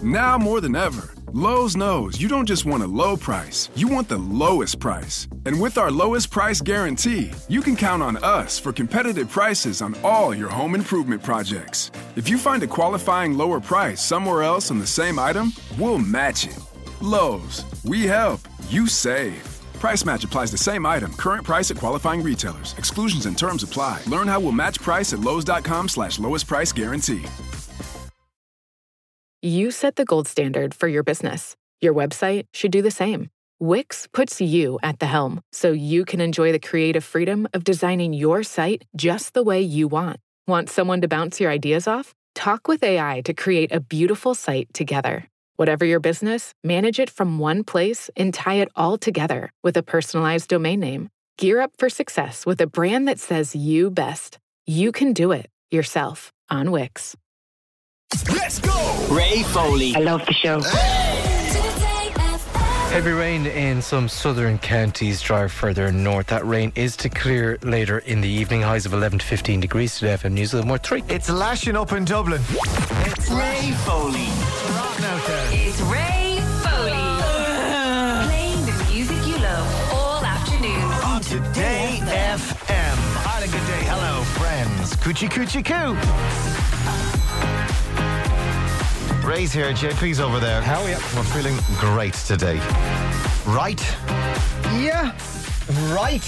Now more than ever, Lowe's knows you don't just want a low price, you want the lowest price. And with our lowest price guarantee, you can count on us for competitive prices on all your home improvement projects. If you find a qualifying lower price somewhere else on the same item, we'll match it. Lowe's, we help, you save. Price match applies the same item. Current price at qualifying retailers. Exclusions and terms apply. Learn how we'll match price at lowes.com/lowest price guarantee. You set the gold standard for your business. Your website should do the same. Wix puts you at the helm so you can enjoy the creative freedom of designing your site just the way you want. Want someone to bounce your ideas off? Talk with AI to create a beautiful site together. Whatever your business, manage it from one place and tie it all together with a personalized domain name. Gear up for success with a brand that says you best. You can do it yourself on Wix. Let's go! Ray Foley. I love the show. Heavy rain in some southern counties. Drive further north. That rain is to clear later in the evening. Highs of 11 to 15 degrees today. FM News with more 3. It's lashing up in Dublin. It's Ray Foley. It's Ray Foley. Playing the music you love all afternoon. On Today FM. Had a good day. Hello, friends. Coochie coochie coo. Ray's here, JP's over there. How are you? We're feeling great today. Right? Yeah. Right.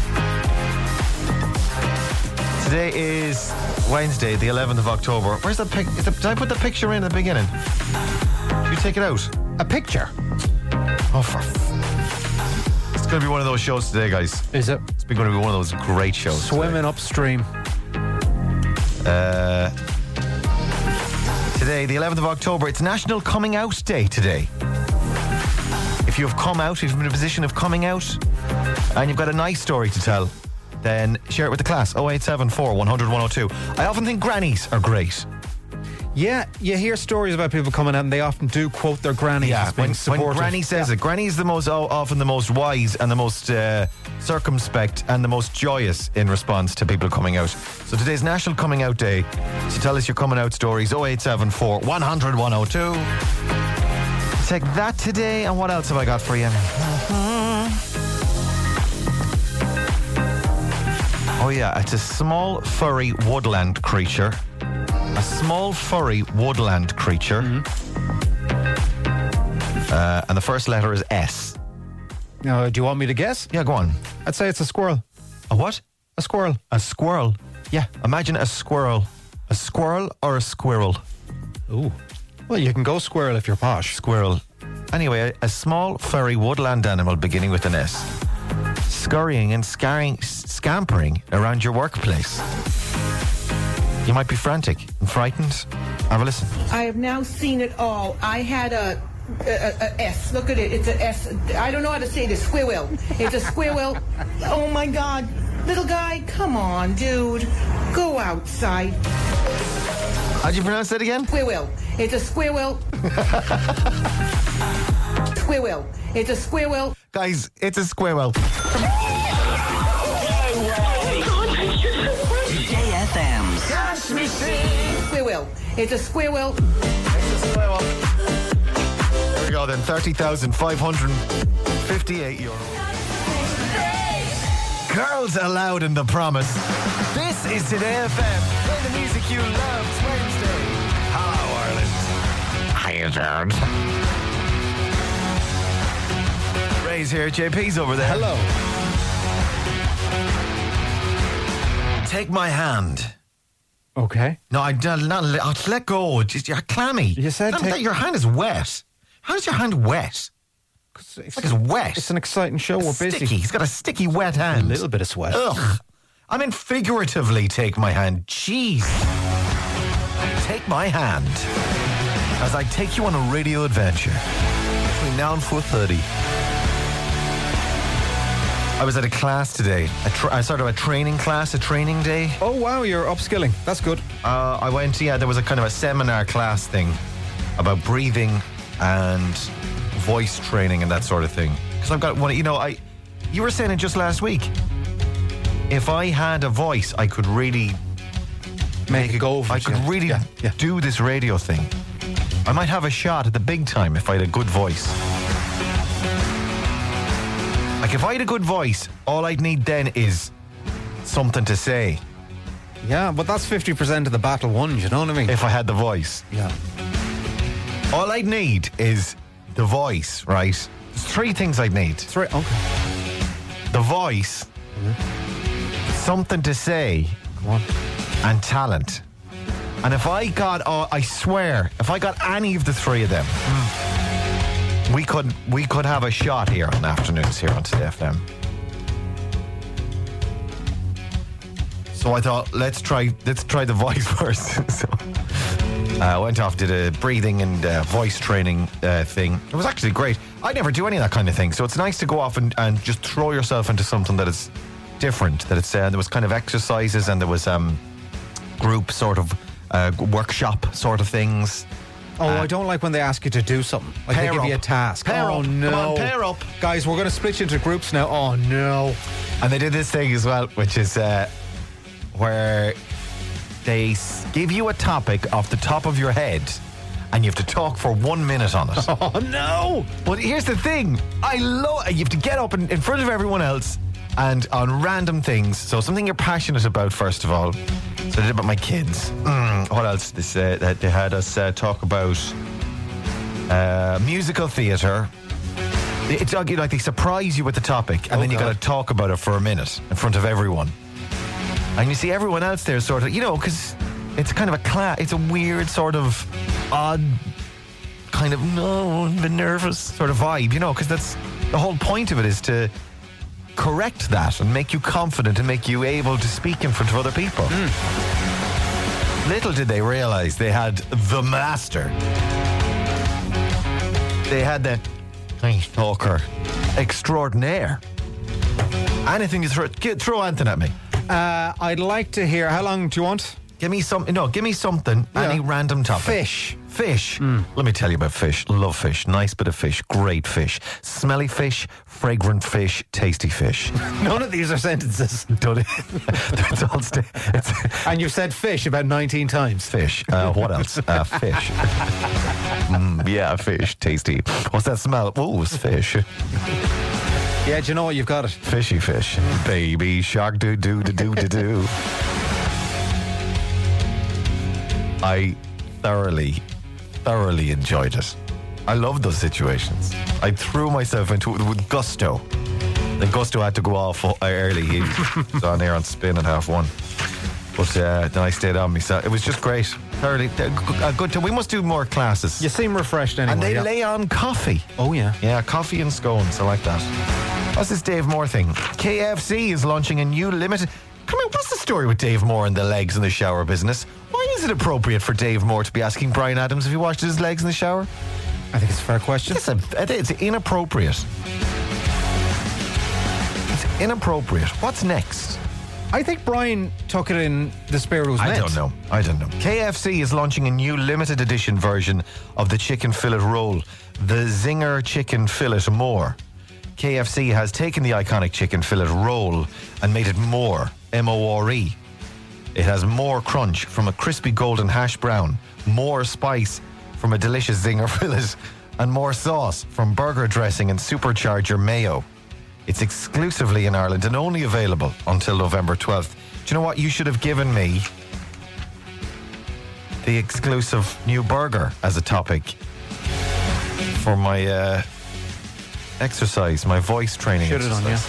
Today is Wednesday, the 11th of October. Where's the pic? Did I put the picture in at the beginning? Did you take it out? A picture. Oh, it's going to be one of those shows today, guys. Is it? It's going to be one of those great shows. Swimming upstream. Today, the 11th of October, it's National Coming Out Day today. If you've come out, if you've been in a position of coming out, and you've got a nice story to tell, then share it with the class. 0874 100 102. I often think grannies are great. Yeah, you hear stories about people coming out and they often do quote their grannies as being supportive. When granny says it, granny is often the most wise and the most circumspect and the most joyous in response to people coming out. So today's National Coming Out Day. So tell us your coming out stories. 0874 100 102. Take that today. And what else have I got for you? Oh yeah, it's a small furry woodland creature. A small furry woodland creature. And the first letter is S. Do you want me to guess? Yeah, go on. I'd say it's a squirrel. A what? A squirrel. A squirrel? Yeah. Imagine a squirrel. A squirrel or a squirrel? Ooh. Well, you can go squirrel if you're posh. Squirrel. Anyway, a small furry woodland animal beginning with an S. Scurrying and scampering around your workplace. You might be frantic and frightened. Have a listen. I have now seen it all. I had a S. Look at it. It's an S. I don't know how to say this. Squirrel. It's a squirrel. Oh my God. Little guy, come on, dude. Go outside. How'd you pronounce that again? Squirrel. It's a squirrel. Squirrel. It's a squirrel. Guys, it's a squirrel. JFM's Cash machine. Squirrel. It's a squirrel. It's a squirrel. There we go then. 30,558 €. Girls Aloud in the Promise. This is Today FM. Play the music you love. It's Wednesday. Hello, Ireland. Hi, Jared. Ray's here. JP's over there. Hello. Take my hand. Okay. No, I'll let go. Just, you're clammy. You said your hand is wet. How is your hand wet? It's wet. It's an exciting show. We're busy. Sticky. He's got a sticky, wet hand. A little bit of sweat. Ugh. I mean, figuratively take my hand. Jeez. Take my hand as I take you on a radio adventure between now and 4:30. I was at a class today. I started a training class, a training day. Oh, wow, you're upskilling. That's good. I went, there was a kind of a seminar class thing about breathing and voice training and that sort of thing. Because I've got one, you were saying it just last week. If I had a voice, I could really make a go of it. I could really do this radio thing. I might have a shot at the big time if I had a good voice. Like, if I had a good voice, all I'd need then is something to say. Yeah, but that's 50% of the battle won, you know what I mean? If I had the voice. Yeah. All I'd need is the voice, right? There's 3 things I'd need. 3, okay. The voice, something to say, Come on. and talent. And if I got, I swear, if I got any of the 3 of them, we could have a shot here on afternoons here on Today FM. So I thought, let's try the voice first. So I went off, did a breathing and voice training thing. It was actually great. I never do any of that kind of thing, so it's nice to go off and just throw yourself into something that is different. That it's there was kind of exercises and there was group sort of workshop sort of things. Oh, I don't like when they ask you to do something. Like they give you a task. Pair up. No. Come on, pair up. Guys, we're going to split you into groups now. Oh, no. And they did this thing as well, which is where they give you a topic off the top of your head and you have to talk for 1 minute on it. Oh, no. But here's the thing. You have to get up in front of everyone else and on random things. So something you're passionate about, first of all. So I did about my kids. What else? They had us talk about musical theatre. It's like they surprise you with the topic and then you got to talk about it for a minute in front of everyone. And you see everyone else there sort of, because it's kind of it's a weird sort of odd kind of, no, I'm a bit nervous sort of vibe, because that's the whole point of it, is to correct that and make you confident and make you able to speak in front of other people. Little did they realize they had the master. They had the talker extraordinaire. Anything you throw Anthony at me. I'd like to hear, how long do you want? Give me something, any random topic. Fish. Let me tell you about fish. Love fish. Nice bit of fish. Great fish. Smelly fish. Fragrant fish. Tasty fish. None of these are sentences. And you've said fish about 19 times. Fish. What else? Fish. Yeah, fish. Tasty. What's that smell? Oh, it's fish. Yeah, do you know what? You've got it. Fishy fish. Baby shark do. I thoroughly enjoyed it. I loved those situations. I threw myself into it with gusto. Then gusto had to go off early. He was on air on spin at 1:30. But then I stayed on myself. It was just great. Thoroughly a good time. We must do more classes. You seem refreshed anyway. And they lay on coffee. Oh, yeah. Yeah, coffee and scones. I like that. What's this Dave Moore thing? KFC is launching a new limited... Come on, what's the story with Dave Moore and the legs in the shower business? Why is it appropriate for Dave Moore to be asking Bryan Adams if he washed his legs in the shower? I think it's a fair question. It's inappropriate. It's inappropriate. What's next? I think Brian took it in the spirit it was meant. I don't know. KFC is launching a new limited edition version of the chicken fillet roll, the Zinger Chicken Fillet More. KFC has taken the iconic chicken fillet roll and made it more, M-O-R-E. It has more crunch from a crispy golden hash brown, more spice from a delicious Zinger fillet, and more sauce from burger dressing and supercharger mayo. It's exclusively in Ireland and only available until November 12th. Do you know what? You should have given me the exclusive new burger as a topic for my exercise, my voice training exercise.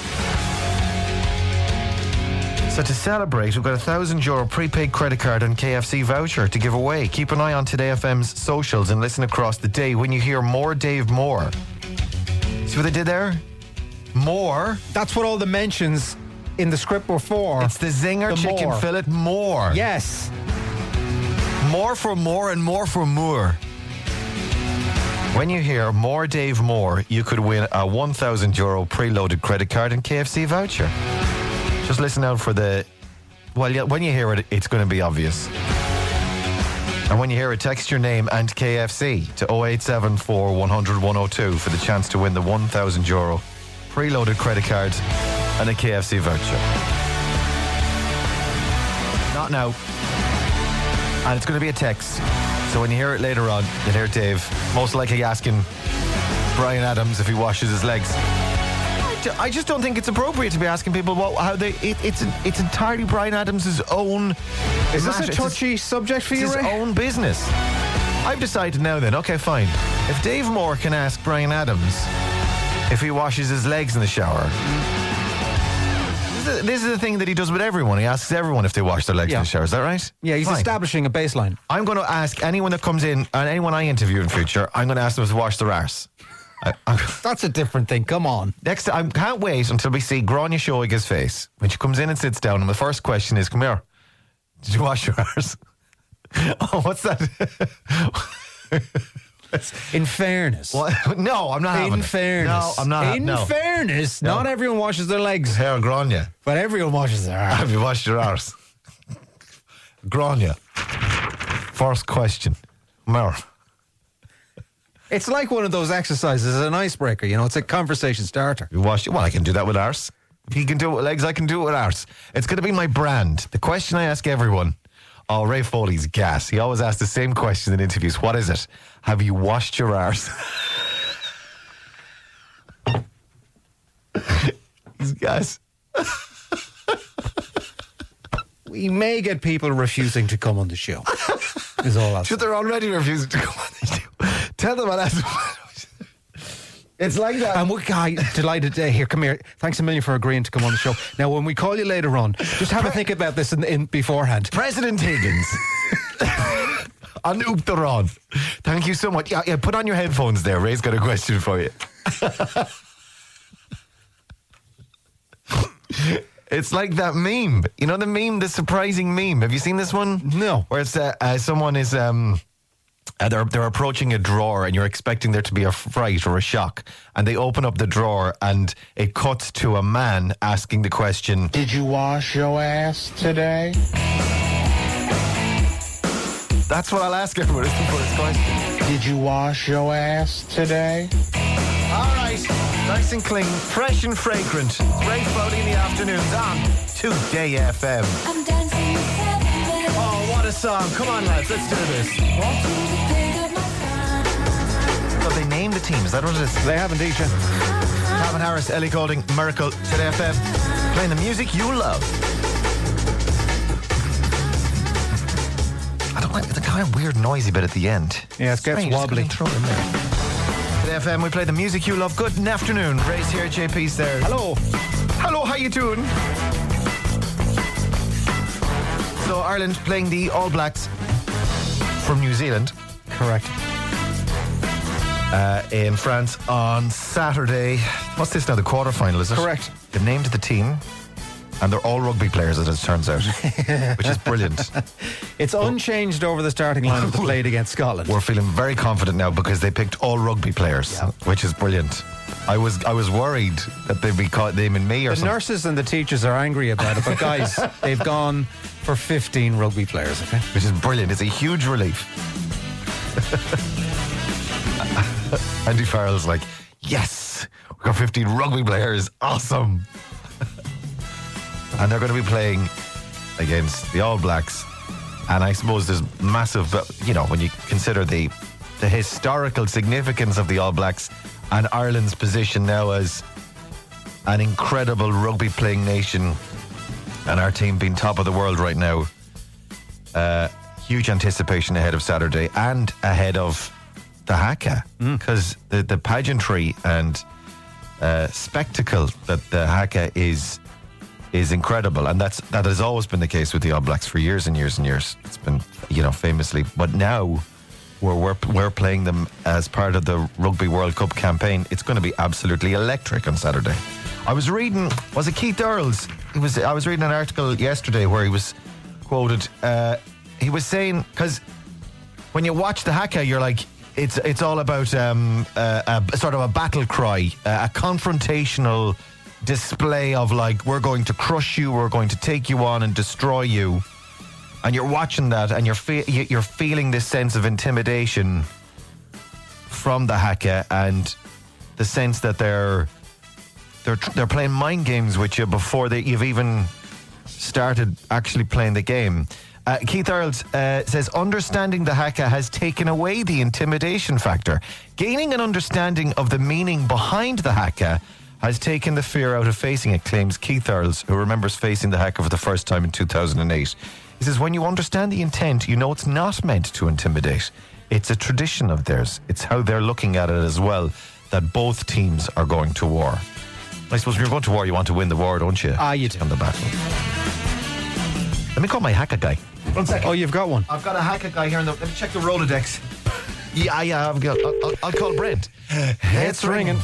So to celebrate, we've got a €1,000 prepaid credit card and KFC voucher to give away. Keep an eye on Today FM's socials and listen across the day when you hear more Dave Moore. See what they did there? More. That's what all the mentions in the script were for. It's the Zinger Chicken more. Fillet More. Yes. More for more and more for more. When you hear more Dave Moore, you could win a €1,000 preloaded credit card and KFC voucher. Just listen out for the... Well, yeah, when you hear it, it's going to be obvious. And when you hear it, text your name and KFC to 0874 100 102 for the chance to win the €1,000 preloaded credit card and a KFC voucher. Not now. And it's going to be a text. So when you hear it later on, you'll hear Dave most likely asking Bryan Adams if he washes his legs. I just don't think it's appropriate to be asking people how they. It's entirely Bryan Adams' own. Is this a touchy subject for you, It's his Ray? own business. I've decided now then, okay, fine. If Dave Moore can ask Bryan Adams if he washes his legs in the shower, this is the thing that he does with everyone. He asks everyone if they wash their legs in the shower. Is that right? Yeah, he's establishing a baseline. I'm going to ask anyone that comes in, and anyone I interview in future, I'm going to ask them to wash their arse. That's a different thing. Come on. Next, I can't wait until we see Grania Shoiga's face when she comes in and sits down, and the first question is, "Come here, did you wash your arse?" Oh, what's that? In fairness. What? No, I'm not having In it. fairness. No, I'm not. In fairness, not everyone washes their legs. Hair Grania. But everyone washes their arse. Have you washed your arse? Grania. First question. Mer. It's like one of those exercises, an icebreaker, it's a conversation starter. You wash it? Well, I can do that with arse. If he can do it with legs, I can do it with arse. It's going to be my brand. The question I ask everyone. Oh, Ray Foley's gas. He always asks the same question in interviews. What is it? Have you washed your arse? He's gas. We may get people refusing to come on the show. Is all I'll say. They're already refusing to come on the show. Tell them I'll ask them. It's like that. And we're delighted to hear. Come here. Thanks a million for agreeing to come on the show. Now, when we call you later on, just have a think about this in beforehand. President Higgins. On Oop the Rod. Thank you so much. Yeah, put on your headphones there. Ray's got a question for you. It's like that meme. You know the meme, the surprising meme. Have you seen this one? No. Where it's someone is they're approaching a drawer and you're expecting there to be a fright or a shock, and they open up the drawer and it cuts to a man asking the question, "Did you wash your ass today?" That's what I'll ask everyone for this question. Did you wash your ass today? All right, nice and clean, fresh and fragrant. It's Ray Foley in the afternoons on Today FM. I'm dancing with heaven. Oh, what a song. Come on, lads, let's do this. So they named the team, is that what it is? They have indeed. Calvin Harris, Ellie Goulding, Miracle, Today FM. Playing the music you love. I don't like the kind of weird noisy bit at the end. Yeah, it gets wobbly. Throw it in there. Today FM, we play the music you love. Good afternoon. Ray's here, JP's there. Hello. Hello, how you doing? So Ireland playing the All Blacks from New Zealand. Correct. In France on Saturday. What's this now, the quarterfinal, is it? Correct. They've named the team, and they're all rugby players, as it turns out, which is brilliant. It's unchanged over the starting line of the played against Scotland. We're feeling very confident now because they picked all rugby players, which is brilliant. I was worried that they'd be caught naming me or the something. nurses and the teachers are angry about it, but guys, they've gone for 15 rugby players, okay? Which is brilliant. It's a huge relief. Andy Farrell's like, yes, we've got 15 rugby players. Awesome. And they're going to be playing against the All Blacks. And I suppose there's massive, when you consider the historical significance of the All Blacks and Ireland's position now as an incredible rugby playing nation, and our team being top of the world right now. Huge anticipation ahead of Saturday and ahead of the haka, because the pageantry and spectacle that the haka is incredible, and that has always been the case with the All Blacks for years and years and years. It's been famously, but now we're playing them as part of the Rugby World Cup campaign. It's going to be absolutely electric on Saturday. I was reading, was it Keith Earls? I was reading an article yesterday where he was quoted. He was saying, because when you watch the haka, you're like, it's all about a sort of a battle cry, a confrontational display of like, we're going to crush you, we're going to take you on and destroy you. And you're watching that, and you're feeling this sense of intimidation from the haka, and the sense that they're playing mind games with you before you've even started actually playing the game. Keith Earls says, understanding the haka has taken away the intimidation factor. Gaining an understanding of the meaning behind the haka has taken the fear out of facing it, claims Keith Earls, who remembers facing the haka for the first time in 2008. He says, when you understand the intent, you know it's not meant to intimidate. It's a tradition of theirs. It's how they're looking at it as well, that both teams are going to war. I suppose when you're going to war, you want to win the war, don't you? You do. On the battle. Let me call my haka guy. 1 second. Oh, you've got one? I've got a haka guy here. Let me check the Rolodex. Yeah, I'll call Brent. It's ringing.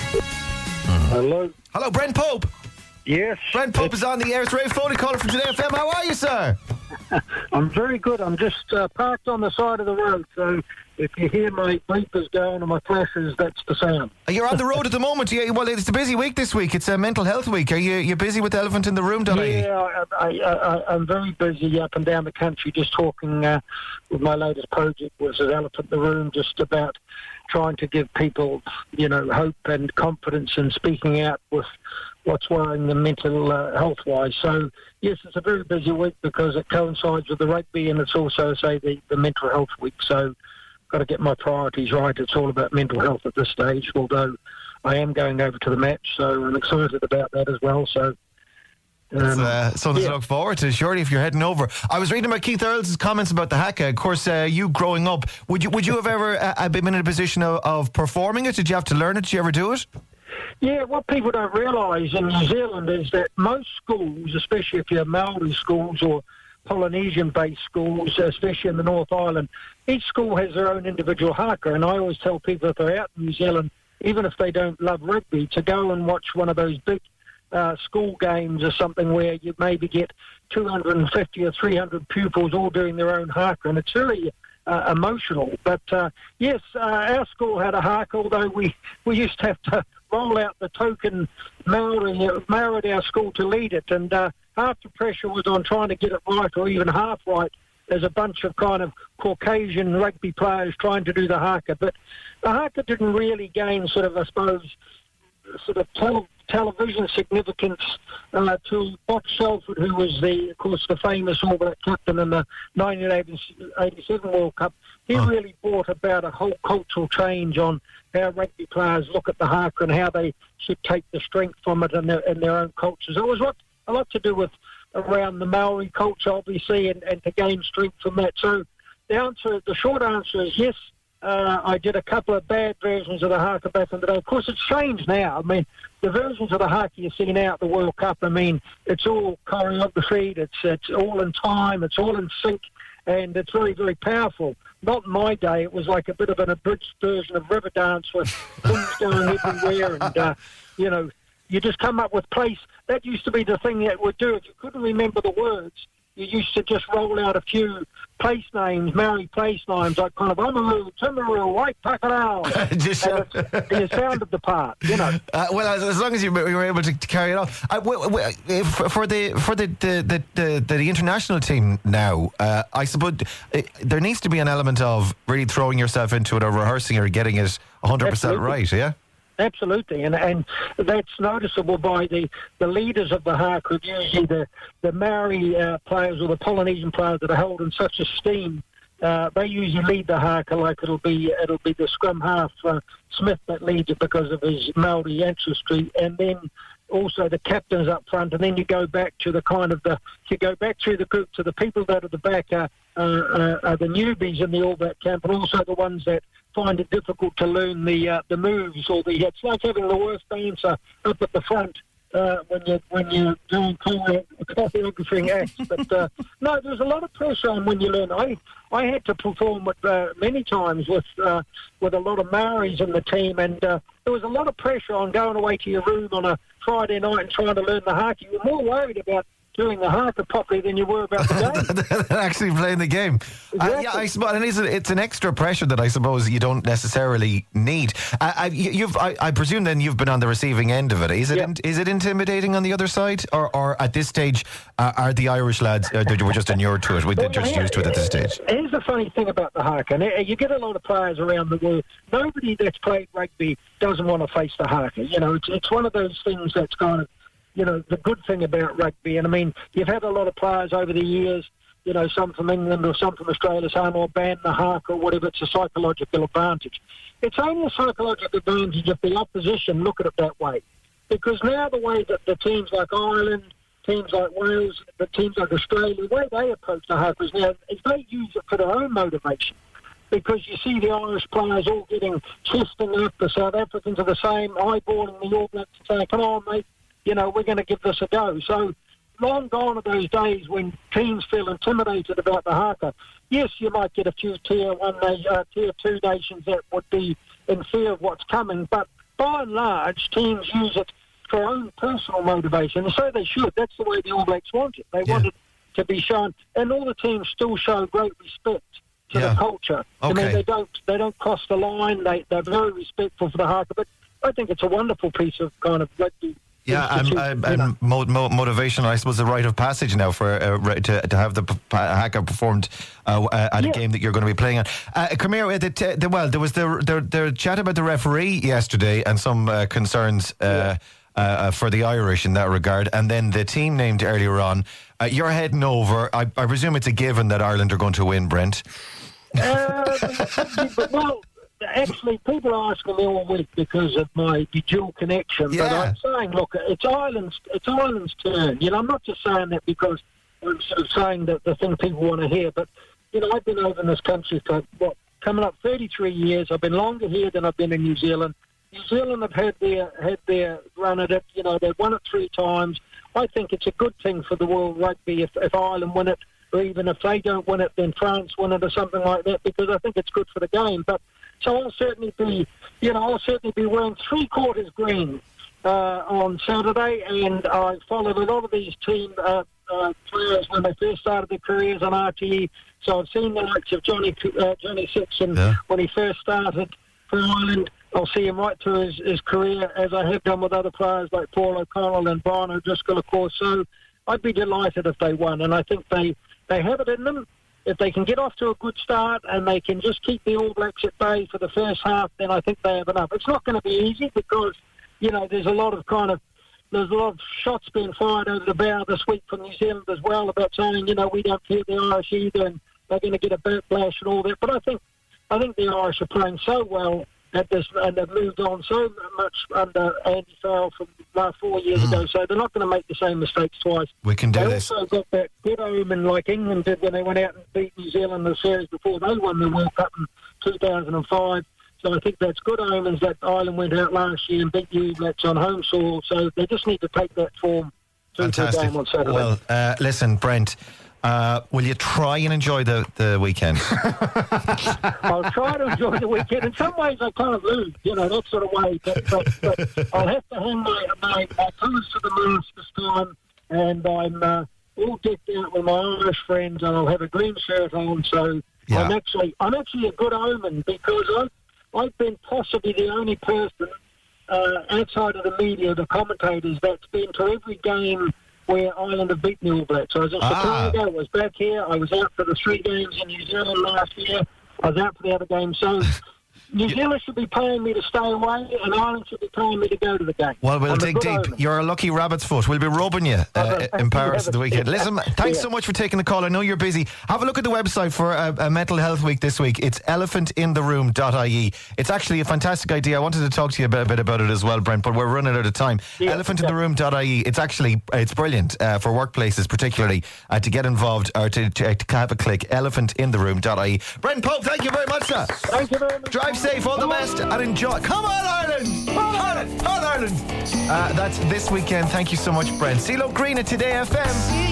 Hello. Hello, Brent Pope. Yes. Brent Pope is on the air. It's Ray Foley calling from Today FM. How are you, sir? I'm very good. I'm just parked on the side of the road, so if you hear my beepers going and my flashes, that's the sound. You're on the road at the moment. Well, it's a busy week this week. It's a mental health week. Are you busy with the elephant in the room, Donny? Yeah, I'm very busy up and down the country, just talking with my latest project, which is Elephant in the Room, just about trying to give people, hope and confidence in speaking out with what's worrying them mental health-wise. So, yes, it's a very busy week because it coincides with the rugby and it's also, say, the mental health week. So, got to get my priorities right. It's all about mental health at this stage, although I am going over to the match, so I'm excited about that as well. So, something to look forward to, surely, if you're heading over. I was reading about Keith Earls' comments about the haka. Of course, you growing up, would you have ever been in a position of performing it? Did you have to learn it? Did you ever do it? Yeah, what people don't realise in New Zealand is that most schools, especially if you're Maori schools or Polynesian-based schools, especially in the North Island, each school has their own individual haka. And I always tell people if they're out in New Zealand, even if they don't love rugby, to go and watch one of those big school games or something where you maybe get 250 or 300 pupils all doing their own haka, and it's very emotional. But yes, our school had a haka, although we used to have to roll out the token Maori at our school to lead it, and half the pressure was on trying to get it right, or even half right. There's a bunch of kind of Caucasian rugby players trying to do the haka, but the haka didn't really gain sort of, I suppose, sort of television significance to Bob Shelford, who was of course, the famous All Black captain in the 1987 World Cup. He really brought about a whole cultural change on how rugby players look at the haka and how they should take the strength from it in their own cultures. It was a lot to do with around the Maori culture, obviously, and to gain strength from that. So the short answer is yes. I did a couple of bad versions of the haka back in the day. Of course, it's changed now. I mean, the versions of the haka you see now at the World Cup, I mean, it's all choreographed, it's all in time, it's all in sync, and it's very, very powerful. Not in my day. It was like a bit of an abridged version of Riverdance with things going everywhere, and, you just come up with place. That used to be the thing that would do. If you couldn't remember the words, you used to just roll out a few place names, Maori place names, like kind of Oamaru, Timaru, White Pakarau. And you sounded the part, well, as long as you were able to carry it off. For the international team now, I suppose there needs to be an element of really throwing yourself into it or rehearsing or getting it 100% right, yeah? Absolutely, and that's noticeable by the leaders of the haka, usually the Maori players or the Polynesian players that are held in such esteem. They usually lead the haka, like it'll be the scrum half Smith that leads it because of his Maori ancestry, and then also the captains up front, and then you go back to you go back through the group to the people that are at the back are the newbies in the All Black camp, and also the ones that find it difficult to learn the moves or it's like having the worst dancer up at the front when you're doing choreographing acts. But no, there's a lot of pressure on when you learn. I had to perform many times with a lot of Maoris in the team, and there was a lot of pressure on going away to your room on a Friday night and trying to learn the haka. You were more worried about doing the haka properly than you were about the game. Actually playing the game. Exactly. I suppose, and it's an extra pressure that I suppose you don't necessarily need. I presume then you've been on the receiving end of it. Is it intimidating on the other side, or at this stage are the Irish lads they were just inured to it? They're just used to it at this stage. Here's the funny thing about the haka. And you get a lot of players around the world. Nobody that's played rugby doesn't want to face the haka. It's one of those things that's kind of the good thing about rugby. And I mean, you've had a lot of players over the years some from England or some from Australia saying, or ban the haka or whatever. It's a psychological advantage. It's only a psychological advantage if the opposition look at it that way. Because now the way that the teams like Ireland, teams like Wales, the teams like Australia, the way they approach the haka is now is they use it for their own motivation. Because you see the Irish players all getting chesting up, the South Africans are the same, eyeballing the All Blacks and saying, come on, mate, we're going to give this a go. So long gone are those days when teams feel intimidated about the haka. Yes, you might get a few tier 2 nations that would be in fear of what's coming, but by and large, teams use it for own personal motivation, and so they should. That's the way the All Blacks want it. They want it to be shown, and all the teams still show great respect to the culture. Okay. I mean, they don't cross the line. They're very respectful for the haka, but I think it's a wonderful piece of kind of rugby. Yeah, and motivation, I suppose, a rite of passage now for to have the haka performed at a game that you're going to be playing on. Come here, there was the chat about the referee yesterday and some concerns for the Irish in that regard, and then the team named earlier on. You're heading over. I presume it's a given that Ireland are going to win, Brent. Well, actually, people are asking me all week because of my dual connection. Yeah. But I'm saying, look, it's Ireland's turn. I'm not just saying that because I'm sort of saying that the thing people want to hear. But I've been over in this country for coming up 33 years. I've been longer here than I've been in New Zealand. New Zealand have had their run at it. They've won it 3 times. I think it's a good thing for the world rugby if Ireland win it, or even if they don't win it, then France win it or something like that, because I think it's good for the game. But so I'll certainly be wearing 3/4 green on Saturday, and I followed a lot of these team players when they first started their careers on RTE. So I've seen the likes of Johnny Simpson when he first started for Ireland. I'll see him right through his career, as I have done with other players like Paul O'Connell and Brian O'Driscoll, of course. So I'd be delighted if they won, and I think they have it in them. If they can get off to a good start and they can just keep the All Blacks at bay for the first half, then I think they have enough. It's not going to be easy because, there's a lot of shots being fired over the bow this week from New Zealand as well about saying, we don't fear the Irish either, and they're going to get a backlash and all that. But I think the Irish are playing so well at this, and they've moved on so much under Andy Farrell from last 4 years ago, so they're not going to make the same mistakes twice. We can do this. They also got that good omen like England did when they went out and beat New Zealand in the series before they won the World Cup in 2005. So I think that's good omens that Ireland went out last year and beat the All Blacks on home soil, so they just need to take that form to the game on Saturday. Well, listen, Brent, will you try and enjoy the weekend? I'll try to enjoy the weekend. In some ways, I kind of lose, that sort of way. But I'll have to hang my colours to the mast this time, and I'm all decked out with my Irish friends, and I'll have a green shirt on. So I'm actually a good omen because I've been possibly the only person outside of the media, the commentators, that's been to every game where Ireland have beaten the All Blacks. I was in Chicago, I was back here, I was out for the 3 games in New Zealand last year, I was out for the other games. So New Zealand should be paying me to stay away, and Ireland should be paying me to go to the game. Well, we'll dig deep. Omen. You're a lucky rabbit's foot. We'll be rubbing you in Paris at the weekend. Listen, thanks so much for taking the call. I know you're busy. Have a look at the website for a Mental Health Week this week. It's elephantintheroom.ie. It's actually a fantastic idea. I wanted to talk to you a bit about it as well, Brent, but we're running out of time. Elephantintheroom.ie. It's brilliant for workplaces, particularly to get involved or to have a click. Elephantintheroom.ie. Brent Pope, thank you very much, sir. Thank you very much. Drive safe, all the best, and enjoy. Come on, Ireland! On Ireland! On Ireland! That's this weekend. Thank you so much, Brent. CeeLo Green at Today FM.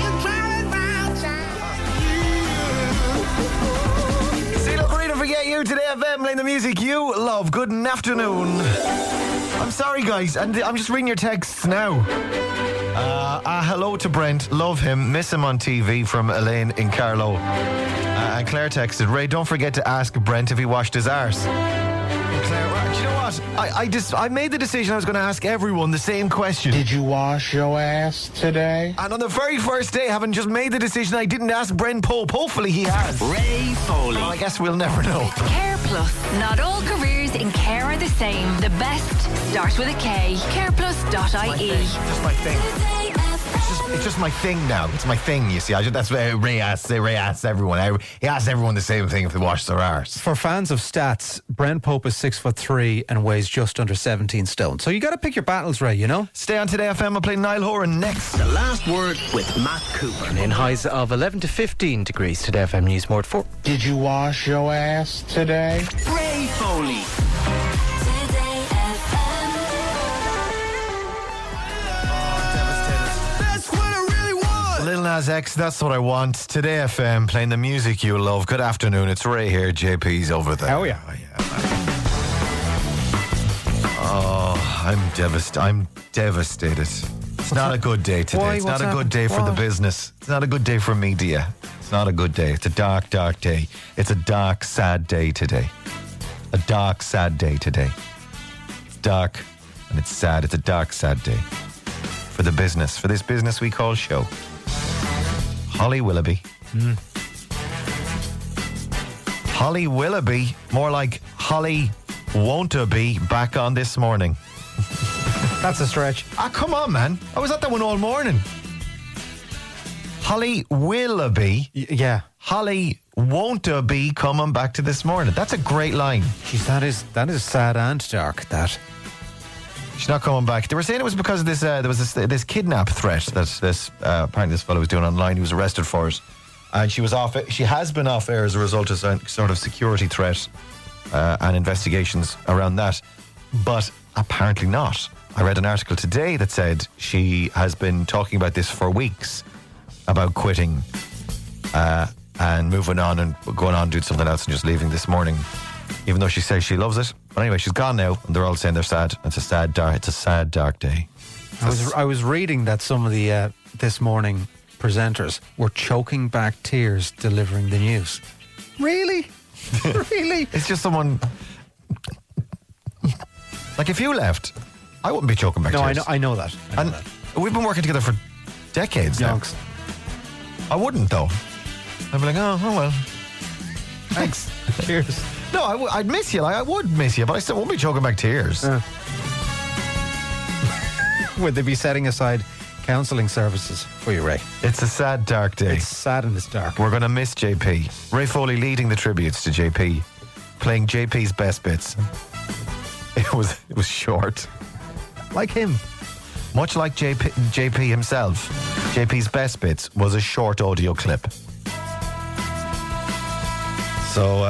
CeeLo Green and Forget You, Today FM, playing the music you love. Good afternoon. I'm sorry, guys, and I'm just reading your texts now. Hello to Brent. Love him. Miss him on TV, from Elaine in Carlow. And Claire texted, Ray, don't forget to ask Brent if he washed his arse. Claire, do you know what? I made the decision I was going to ask everyone the same question. Did you wash your ass today? And on the very first day, having just made the decision, I didn't ask Brent Pope. Hopefully he has. Ray Foley. Well, I guess we'll never know. Care Plus. Not all careers in care are the same. The best start with a K. Careplus.ie. Just my thing. It's just It's just my thing now. It's my thing, you see. That's why Ray asks everyone. He asks everyone the same thing if they wash their arse. For fans of stats, Brent Pope is 6'3" and weighs just under 17 stone. So you got to pick your battles, Ray, you know? Stay on Today FM. We'll play Niall Horan next. The Last Word with Matt Cooper. In highs of 11 to 15 degrees. Today FM News more at 4. Did you wash your ass today? Ray Foley. Lil Nas X, That's What I Want. Today FM, playing the music you love. Good afternoon, it's Ray here. JP's over there. Oh, yeah. I'm devastated. It's not a good day today. Why? It's What's not a good day for the Why? business. It's not a good day for media. It's not a good day. It's a dark, dark day. It's a dark, sad day today. A dark, sad day today. It's dark and it's sad. It's a dark, sad day for the business, for this business we call show. Holly Willoughby. Holly Willoughby, more like Holly Won't-a-be, back on this morning. That's a stretch. Come on, man. I was at that one all morning. Holly Willoughby. Yeah. Holly Won't-a-be coming back to this morning. That's a great line. Jeez, that is sad and dark, that. She's not coming back. They were saying it was because of this. There was this kidnap threat that apparently this fellow was doing online. He was arrested for it, and she was off. She has been off air as a result of some sort of security threat and investigations around that. But apparently not. I read an article today that said she has been talking about this for weeks, about quitting and moving on and going on doing something else and just leaving this morning, even though she says she loves it. But anyway, she's gone now, and they're all saying they're sad. It's a sad, dark day. I was reading that some of the This Morning presenters were choking back tears delivering the news. Really? Really? It's just someone. Like, if you left, I wouldn't be choking back tears. No, I know that. And we've been working together for decades now. I wouldn't, though. I'd be like, oh well. Thanks. Cheers. No, I'd miss you. Like, I would miss you, but I still won't be choking back tears. Would they be setting aside counselling services for you, Ray? It's a sad, dark day. It's sad and it's dark. We're going to miss JP. Ray Foley leading the tributes to JP, playing JP's best bits. It was short. Like him. Much like JP himself, JP's best bits was a short audio clip. So,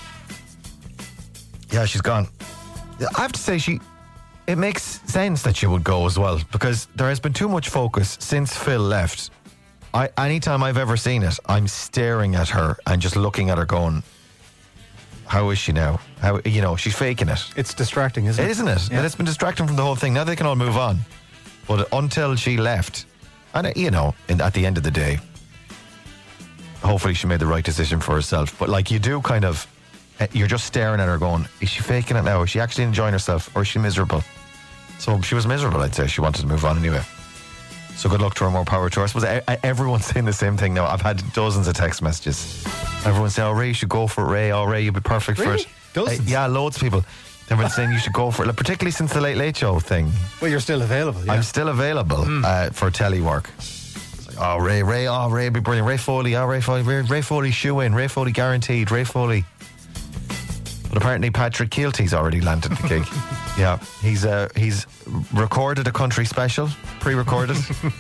yeah, she's gone. I have to say, it makes sense that she would go as well, because there has been too much focus since Phil left. Anytime I've ever seen it, I'm staring at her and just looking at her going, how is she now? She's faking it. It's distracting, isn't it? Isn't it? Yeah. It's been distracting from the whole thing. Now they can all move on. But until she left, and at the end of the day, hopefully she made the right decision for herself. But like, you do kind of, you're just staring at her going, is she faking it now? Is she actually enjoying herself? Or is she miserable? So she was miserable, I'd say. She wanted to move on anyway. So good luck to her, more power to her. I suppose everyone's saying the same thing now. I've had dozens of text messages. Everyone's saying, oh, Ray, you should go for it, Ray. Oh, Ray, you'd be perfect for it. Dozens? Yeah, loads of people. Everyone's saying you should go for it, particularly since the Late Late Show thing. Well, you're still available, yeah. I'm still available for telly work. It's like, oh, Ray, it'd be brilliant. Ray Foley, Ray Foley shoe in, Ray Foley guaranteed, Ray Foley. But apparently Patrick Keelty's already landed the gig. Yeah, he's recorded a country special, pre-recorded,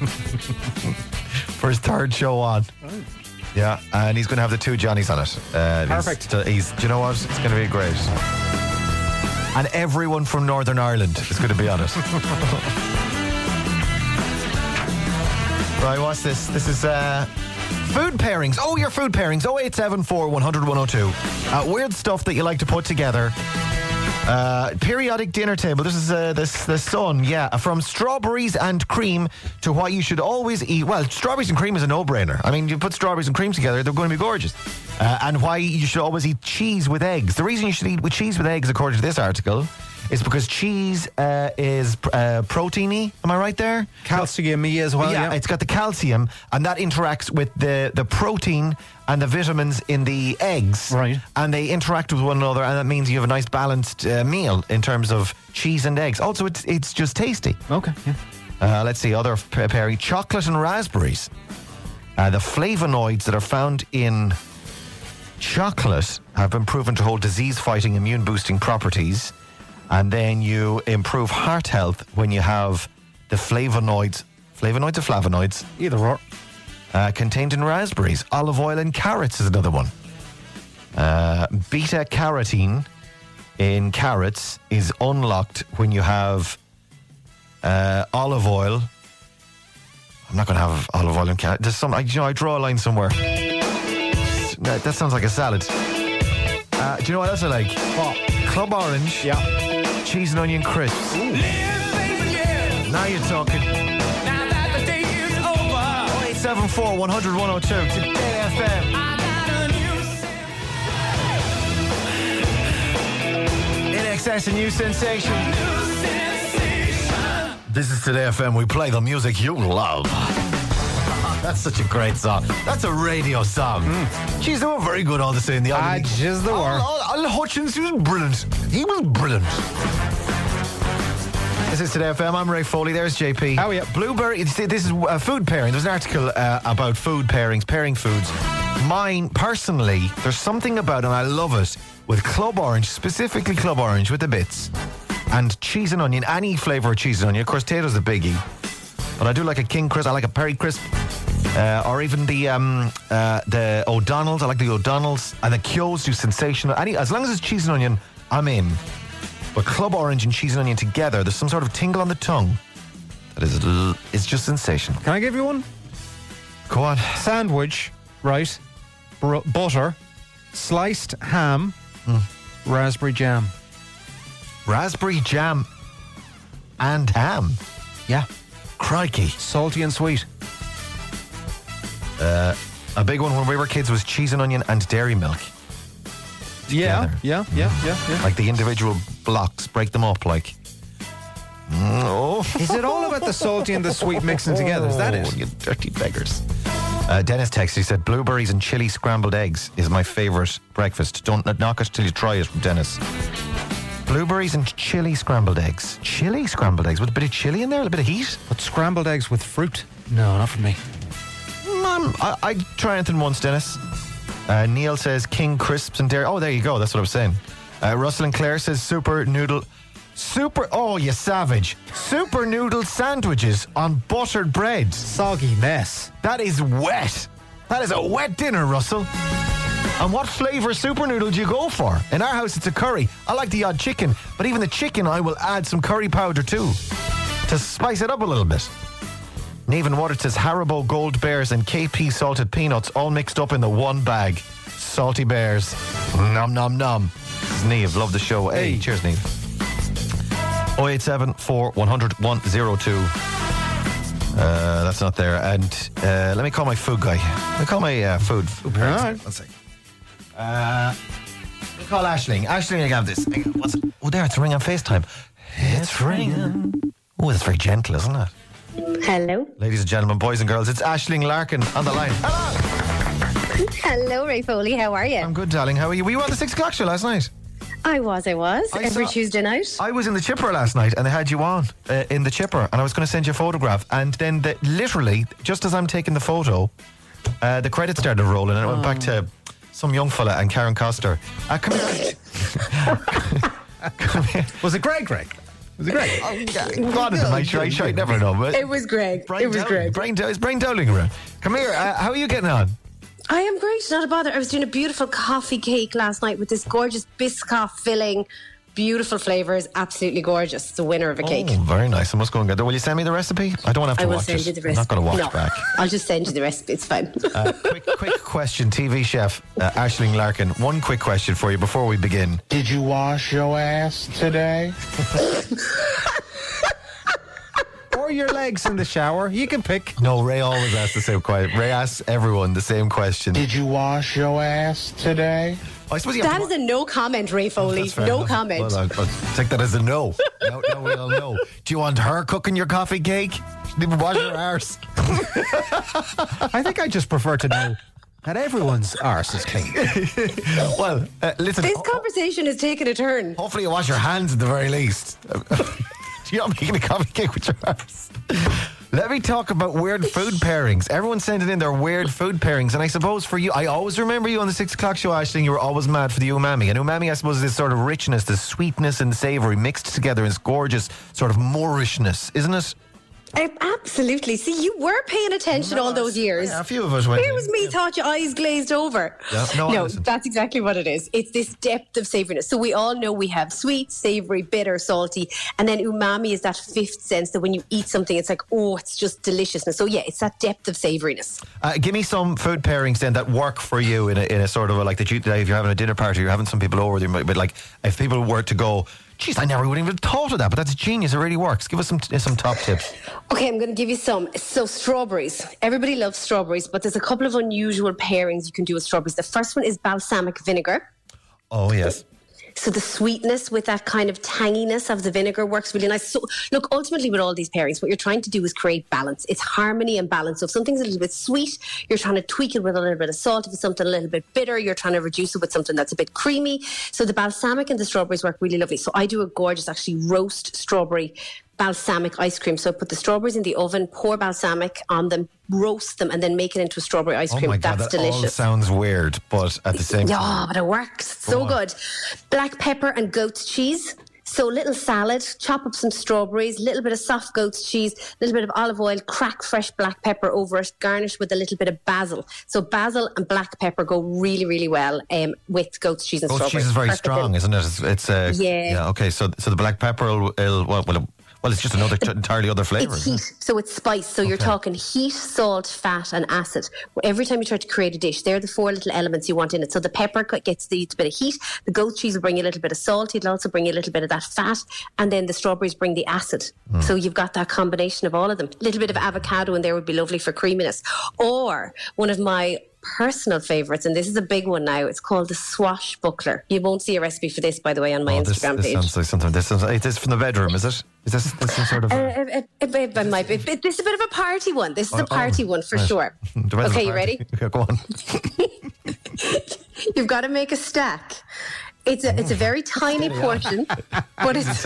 for his third show on. Right. Yeah, and he's going to have the two Johnnies on it. Perfect. Do you know what? It's going to be great. And everyone from Northern Ireland is going to be on it. Right, what's this? This is food pairings. Oh, your food pairings. 0874 100 102. Weird stuff that you like to put together. Periodic dinner table. This is the Sun. Yeah, from strawberries and cream to what you should always eat. Well, strawberries and cream is a no-brainer. I mean, you put strawberries and cream together, they're going to be gorgeous. And why you should always eat cheese with eggs. The reason you should eat with cheese with eggs, according to this article, is because cheese is proteiny. Am I right there? Calcium-y as well. Yeah, it's got the calcium, and that interacts with the protein and the vitamins in the eggs. Right. And they interact with one another, and that means you have a nice balanced meal in terms of cheese and eggs. Also, it's just tasty. Okay, yeah. Let's see, other pairing. Chocolate and raspberries. The flavonoids that are found in chocolate have been proven to hold disease-fighting, immune-boosting properties. And then you improve heart health when you have the flavonoids. Flavonoids or flavonoids? Either or. Contained in raspberries. Olive oil and carrots is another one. Beta-carotene in carrots is unlocked when you have olive oil. I'm not going to have olive oil and carrots. There's some, I draw a line somewhere. That sounds like a salad. Do you know what else I like? What? Club orange. Yeah. Cheese and onion crisps. Ooh. Now you're talking. Now that the day is over. 0874 100 102 Today FM. I got a new In excess, a new sensation. This is Today FM. We play the music you love. That's such a great song. That's a radio song. Jeez, they were very good all the same. Just the were. Al Hutchins, he was brilliant. He was brilliant. This is Today FM. I'm Ray Foley. There's JP. How are you? Blueberry. This is food pairing. There's an article about food pairings, pairing foods. Mine, personally, there's something about, and I love it, with Club Orange, specifically Club Orange with the bits, and cheese and onion, any flavour of cheese and onion. Of course, Tato's a biggie. But I do like a King Crisp. I like a Perry Crisp. Or even the O'Donnell's. I like the O'Donnell's. And the Kyo's do sensational. As long as it's cheese and onion, I'm in. But Club Orange and cheese and onion together, there's some sort of tingle on the tongue. That is, it's just sensational. Can I give you one? Go on. Sandwich, right? Butter, sliced ham, raspberry jam. Raspberry jam and ham. Yeah. Crikey. Salty and sweet. A big one when we were kids was cheese and onion and dairy milk. Yeah. Like the individual blocks, break them up like. Is it all about the salty and the sweet mixing together? Is that it? You dirty beggars. Dennis texted, he said, blueberries and chili scrambled eggs is my favourite breakfast. Don't knock it till you try it, from Dennis. Blueberries and chili scrambled eggs. Chili scrambled eggs with a bit of chili in there, a bit of heat. But scrambled eggs with fruit? No, not for me. I'd try anything once, Dennis. Neil says King Crisps and dairy. Oh, there you go. That's what I was saying. Russell and Claire says super noodle. Oh, you savage. Super noodle sandwiches on buttered bread. Soggy mess. That is wet. That is a wet dinner, Russell. And what flavour super noodle do you go for? In our house, it's a curry. I like the odd chicken, but even the chicken, I will add some curry powder too to spice it up a little bit. Neven Waters says Haribo Gold Bears and KP salted peanuts all mixed up in the one bag. Salty bears. Nom nom nom. This is Neve. Love the show. Hey, cheers, Neve. 0874 100 102. That's not there. And let me call my food guy. Let me call my food. All right. One second. Let me call Aisling. Aisling, I have this. What's it? Oh, there, it's ringing on FaceTime. It's ringing. Oh, that's very gentle, isn't it? Hello. Ladies and gentlemen, boys and girls, it's Aisling Larkin on the line. Hello. Hello, Ray Foley. How are you? I'm good, darling. How are you? Were you on the 6 o'clock show last night? I was. Every Tuesday night. I was in the Chipper last night and they had you on in the Chipper and I was going to send you a photograph and then literally, just as I'm taking the photo, the credits started rolling and it went back to some young fella and Karen Coster. Come here. Come here. Was it Greg? Was it Greg? God, it's my sure, I never know. But it was Greg. Is Brian Dowling around? Come here. How are you getting on? I am great, not a bother. I was doing a beautiful coffee cake last night with this gorgeous Biscoff filling. Beautiful flavours, absolutely gorgeous. It's a winner of a cake. Oh, very nice. I must go and get there. Will you send me the recipe? I don't want to have to watch it. I will send you the recipe. I'm not going to watch back. I'll just send you the recipe. It's fine. Quick question, TV chef Aisling Larkin. One quick question for you before we begin. Did you wash your ass today? Or your legs in the shower. You can pick. No, Ray always asks the same question. Ray asks everyone the same question. Did you wash your ass today? I suppose that is a no comment, Ray Foley. No comment. Well, I'll take that as a no. No, we all know. Do you want her cooking your coffee cake? She didn't wash her arse. I think I just prefer to know that everyone's arse is clean. Well, listen. This conversation is taking a turn. Hopefully you wash your hands at the very least. You're not making a coffee cake with your arse. Let me talk about weird food pairings. Everyone's sending in their weird food pairings. And I suppose for you, I always remember you on the 6 o'clock show, Aisling, you were always mad for the umami. And umami, I suppose, is this sort of richness, this sweetness and savoury mixed together in this gorgeous sort of Moorishness, isn't it? Absolutely. See, you were paying attention all those years. Yeah, a few of us went. Here was me, thought your eyes glazed over. Yeah, no, that's exactly what it is. It's this depth of savouriness. So we all know we have sweet, savoury, bitter, salty, and then umami is that fifth sense that when you eat something, it's like, oh, it's just deliciousness. So yeah, it's that depth of savouriness. Give me some food pairings then that work for you in a sort of like that. If you're having a dinner party, you're having some people over there, but like if people were to go, geez, I never would even have thought of that, but that's genius. It really works. Give us some top tips. Okay, I'm going to give you some. So strawberries. Everybody loves strawberries, but there's a couple of unusual pairings you can do with strawberries. The first one is balsamic vinegar. Oh, yes. So the sweetness with that kind of tanginess of the vinegar works really nice. So look, ultimately with all these pairings, what you're trying to do is create balance. It's harmony and balance. So if something's a little bit sweet, you're trying to tweak it with a little bit of salt. If it's something a little bit bitter, you're trying to reduce it with something that's a bit creamy. So the balsamic and the strawberries work really lovely. So I do a gorgeous actually roast strawberry balsamic ice cream. So I put the strawberries in the oven, pour balsamic on them, roast them, and then make it into a strawberry ice cream. Oh my God, that's that delicious. all sounds weird, but at the same time. Yeah, but it works. So good. Black pepper and goat's cheese. So little salad, chop up some strawberries, little bit of soft goat's cheese, little bit of olive oil, crack fresh black pepper over it, garnish with a little bit of basil. So basil and black pepper go really, really well with goat's cheese and strawberries. Goat's cheese is very strong, isn't it? It's yeah. Okay, so the black pepper well, it's just another entirely other flavour. It's heat, so it's spice. So you're talking heat, salt, fat, and acid. Every time you try to create a dish, they're the 4 little elements you want in it. So the pepper gets the bit of heat, the goat cheese will bring you a little bit of salt, it'll also bring you a little bit of that fat, and then the strawberries bring the acid. So you've got that combination of all of them. A little bit of avocado in there would be lovely for creaminess. Or one of my personal favourites, and this is a big one now, it's called the swashbuckler. You won't see a recipe for this, by the way, on my Instagram page. Sounds like something. This is from the bedroom, is it? Is this some sort of... It might be. This is a bit of a party one. This is a party one for sure. Okay, you ready? Okay, go on. You've got to make a stack. It's a very tiny portion, but it's...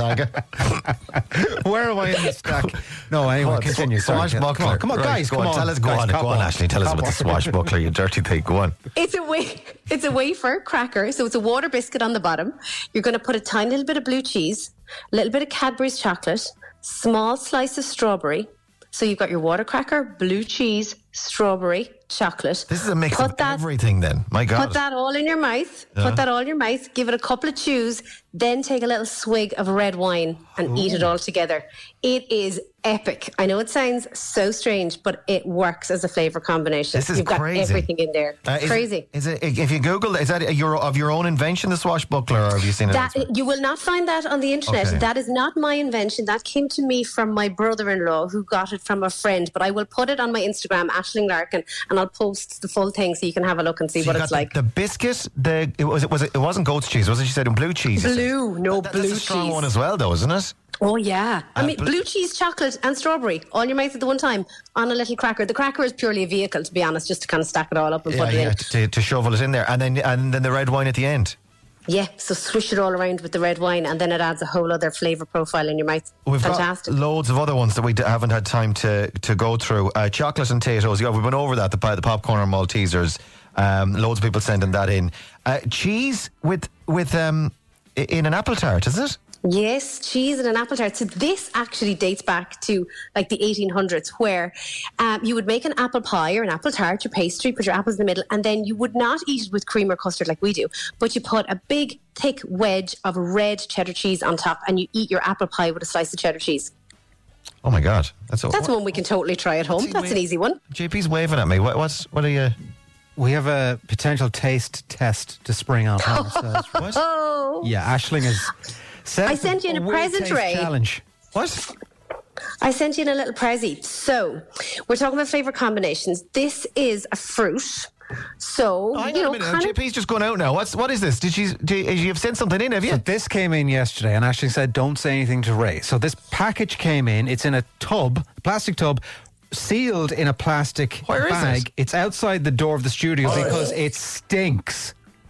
Where am I in the stack? No, anyway, continue. Swashbuckler. Come on, guys. Go on. Tell us, Ashley. Tell us about the swashbuckler, you dirty pig. Go on. It's a wafer cracker, so it's a water biscuit on the bottom. You're going to put a tiny little bit of blue cheese, a little bit of Cadbury's chocolate, small slice of strawberry. So you've got your water cracker, blue cheese, strawberry, chocolate. This is a mix of everything then. My God. Put that all in your mouth. Yeah. Put that all in your mouth. Give it a couple of chews. Then take a little swig of red wine and eat it all together. It is epic. I know it sounds so strange, but it works as a flavour combination. This is You've got crazy. everything in there. Crazy. Is it? If you Google, is that of your own invention, the swashbuckler, or have you seen it? You will not find that on the internet. Okay. That is not my invention. That came to me from my brother-in-law, who got it from a friend. But I will put it on my Instagram, Aisling Larkin, and I'll post the full thing so you can have a look and see what it's like. The biscuit, it wasn't goat's cheese, was it? She said in blue cheese. Blue That's blue a strong cheese. one as well, though, isn't it? Oh, yeah. I mean, blue cheese, chocolate and strawberry, all in your mouth at the one time, on a little cracker. The cracker is purely a vehicle, to be honest, just to kind of stack it all up and put it in. To shovel it in there. And then the red wine at the end. Yeah, so swish it all around with the red wine, and then it adds a whole other flavour profile in your mouth. We've Fantastic. got loads of other ones that we haven't had time to go through. Chocolate and potatoes. Yeah, we've been over that. The popcorn and Maltesers. Loads of people sending that in. Cheese with in an apple tart, is it? Yes, cheese and an apple tart. So this actually dates back to like the 1800s, where you would make an apple pie or an apple tart, your pastry, put your apples in the middle, and then you would not eat it with cream or custard like we do, but you put a big, thick wedge of red cheddar cheese on top, and you eat your apple pie with a slice of cheddar cheese. Oh my God, that's one we can totally try at home. That's an easy one. JP's waving at me. What are you? We have a potential taste test to spring on. What? Yeah, Aisling is. I sent you in a present, Ray. Challenge. What? I sent you in a little prezi. So, we're talking about flavour combinations. This is a fruit. So, JP's just gone out now. What is this? Did you have sent something in, have you? So this came in yesterday, and Aisling said, don't say anything to Ray. So this package came in. It's in a plastic tub, sealed in a plastic Where bag. is it? It's outside the door of the studio because it stinks.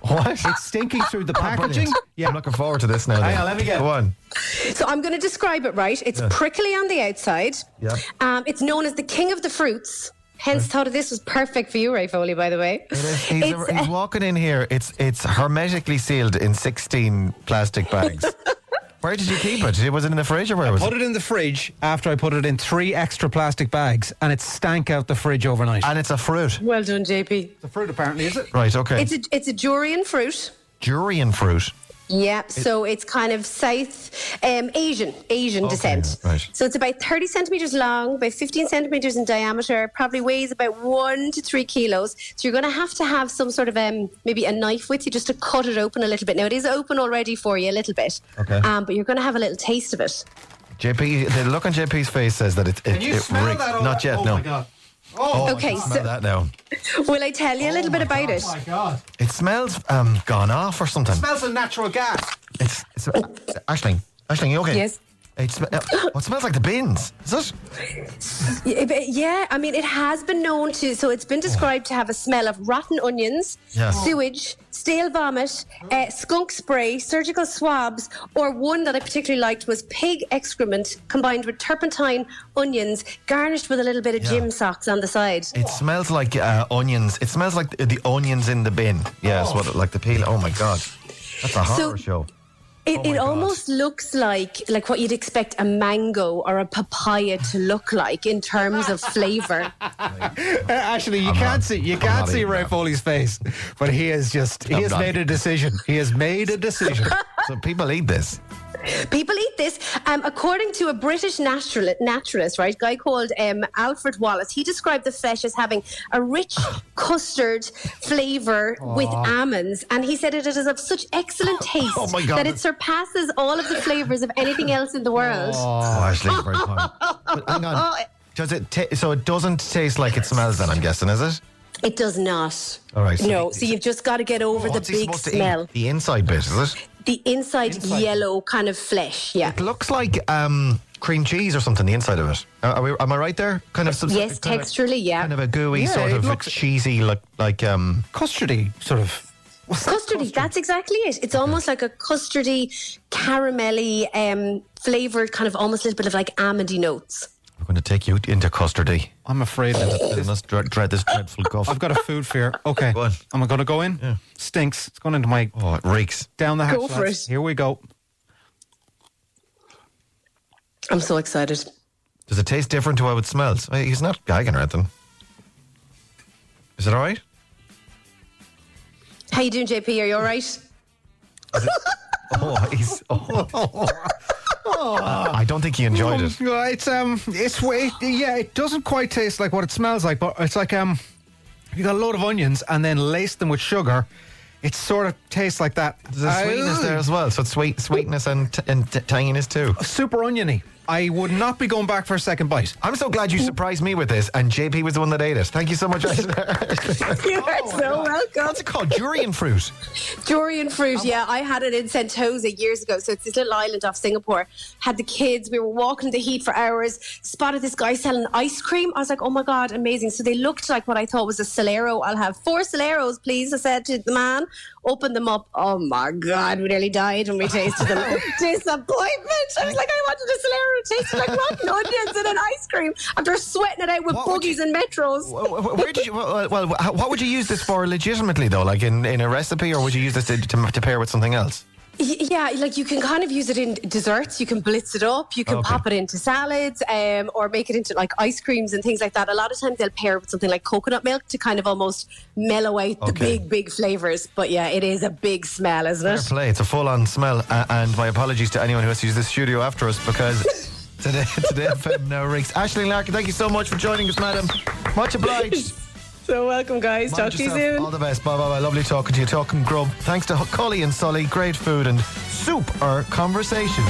What? It's stinking through the packaging. Yeah. I'm looking forward to this now. Hang on, let me get it. Go on. So I'm going to describe it right. It's prickly on the outside. Yeah. It's known as the king of the fruits. Hence, thought of this was perfect for you, Ray Foley, by the way. He's walking in here. It's hermetically sealed in 16 plastic bags. Where did you keep it? Was it in the fridge or where was it? I put it in the fridge after I put it in 3 extra plastic bags, and it stank out the fridge overnight. And it's a fruit. Well done, JP. The fruit, apparently, is it? Right, okay. It's a durian fruit. Durian fruit. Yeah, so it's kind of South Asian descent. Right. So it's about 30 centimetres long, about 15 centimetres in diameter, probably weighs about 1 to 3 kilos. So you're going to have some sort of maybe a knife with you just to cut it open a little bit. Now, it is open already for you a little bit, okay. But you're going to have a little taste of it. JP, the look on JP's face says that it Can you smell reeks. that? Not yet, oh no. My God. Okay, I can smell that now. Will I tell you a little bit about it? Oh my God. It smells gone off or something. It smells of natural gas. It's Aisling, you okay? Yes. It smells like the bins. Is it? Yeah, I mean, it has been known to, so it's been described to have a smell of rotten onions, sewage, stale vomit, skunk spray, surgical swabs, or one that I particularly liked was pig excrement combined with turpentine, onions, garnished with a little bit of gym socks on the side. It smells like onions. It smells like the onions in the bin. Yes, like the peel. Oh my God. That's a horror show. It almost looks like what you'd expect a mango or a papaya to look like in terms of flavour. Actually, you can't see Ray Foley's face, but he has made a decision. He has made a decision. So people eat this. People eat this. According to a British naturalist, right, guy called Alfred Wallace, he described the flesh as having a rich custard flavour with almonds, and he said it is of such excellent taste that it surpasses all of the flavours of anything else in the world. Actually, very funny. But hang on. Does it? So it doesn't taste like it smells then, I'm guessing, is it? It does not. All right. So you've just got to get over the big smell. The inside bit, is it? The inside yellow kind of flesh, yeah. It looks like cream cheese or something, the inside of it. Am I right there? Kind of. Yes, texturally, yeah. Kind of a gooey, sort of cheesy, like custardy, sort of. Custardy, that's exactly it. It's almost like a custardy, caramelly, flavoured, kind of almost a little bit of like almondy notes. We're going to take you into custardy. I'm afraid that this dreadful guff. I've got a food fear. Okay. Go on. Am I going to go in? Yeah. Stinks. It's going into my... Oh, it reeks. Down the house. Go for it. Here we go. I'm so excited. Does it taste different to how it smells? He's not gagging or anything. Is it all right? How you doing, JP? Are you all right? I don't think he enjoyed it. It doesn't quite taste like what it smells like, but it's like you got a load of onions and then lace them with sugar. It sort of tastes like that. There's a sweetness there as well, so it's sweetness and tanginess too. Super oniony. I would not be going back for a second bite. I'm so glad you surprised me with this, and JP was the one that ate it. Thank you so much. You are so welcome. What's it called? Durian fruit. Durian fruit, yeah. I had it in Sentosa years ago. So it's this little island off Singapore. Had the kids. We were walking in the heat for hours. Spotted this guy selling ice cream. I was like, oh my God, amazing. So they looked like what I thought was a Solero. I'll have 4 Soleros, please, I said to the man. Opened them up. Oh my God, we nearly died when we tasted them. Disappointment. I was like, I wanted a Solero. It tasted like rotten onions and an ice cream after sweating it out with buggies and metros. Where did you? Well, what would you use this for legitimately though? Like in a recipe, or would you use this to pair with something else? Yeah, like you can kind of use it in desserts. You can blitz it up. You can pop it into salads, or make it into like ice creams and things like that. A lot of times they'll pair it with something like coconut milk to kind of almost mellow out the big flavours. But yeah, it is a big smell, isn't it? Fair play. It's a full-on smell. And my apologies to anyone who has to use this studio after us because today FM now reeks. Aisling Larkin, thank you so much for joining us, madam. Much obliged. So welcome, guys. Talk to you soon. All the best. Bye. Lovely talking to you. Talking grub. Thanks to Cully and Sully. Great food and super conversation.